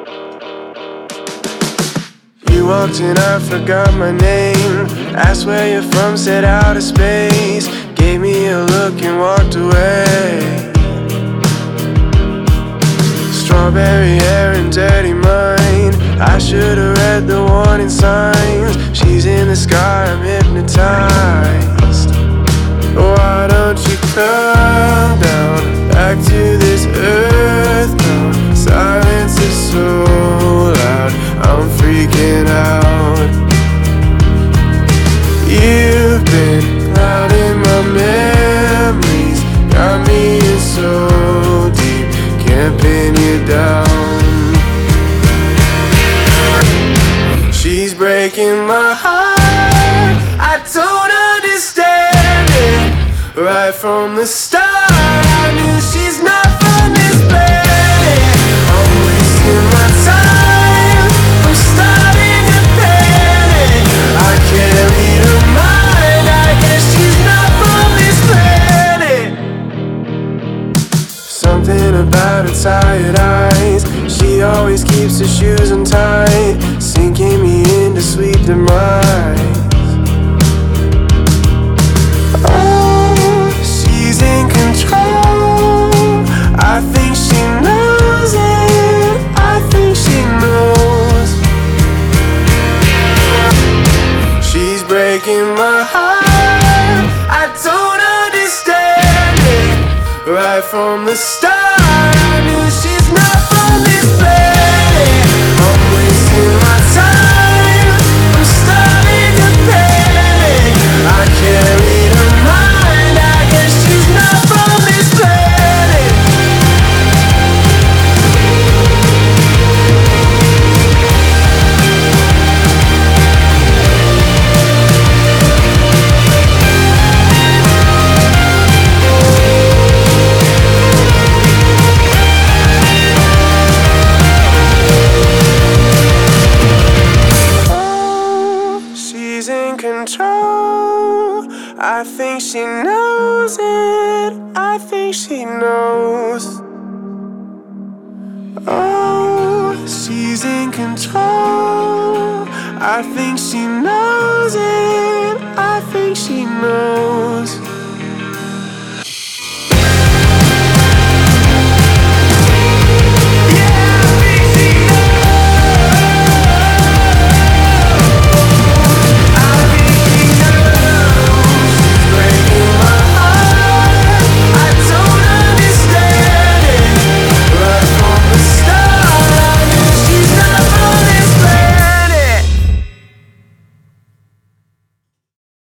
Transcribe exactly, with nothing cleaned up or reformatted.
You walked in, I forgot my name. Asked where you're from, said outer space. Gave me a look and walked away. Strawberry hair and dirty mind. I should've read the warning signs. She's in the sky, I'm hypnotized. Why don't you come down, back to this earth now? Silence is so loud, I'm freaking out. You've been clouding my memories, got me in so deep, can't pin you down. She's breaking my heart, I don't understand it. Right from the start, I knew she's not from this planet. I'm wasting my time, I'm starting to panic. I can't read her mind, I guess she's not from this planet. Something about her tired eyes, she always keeps her shoes untied, sinking me into sweet demise. Oh, she's in control, I think she knows it, I think she knows. She's breaking my heart, I don't understand it. Right from the start, I knew she's not from this planet. I'm wasting my time, I'm starting to panic. I can't read her mind, I guess she's not from this planet. She's in control, I think she knows it, I think she knows. Oh, she's in control, I think she knows it, I think she knows.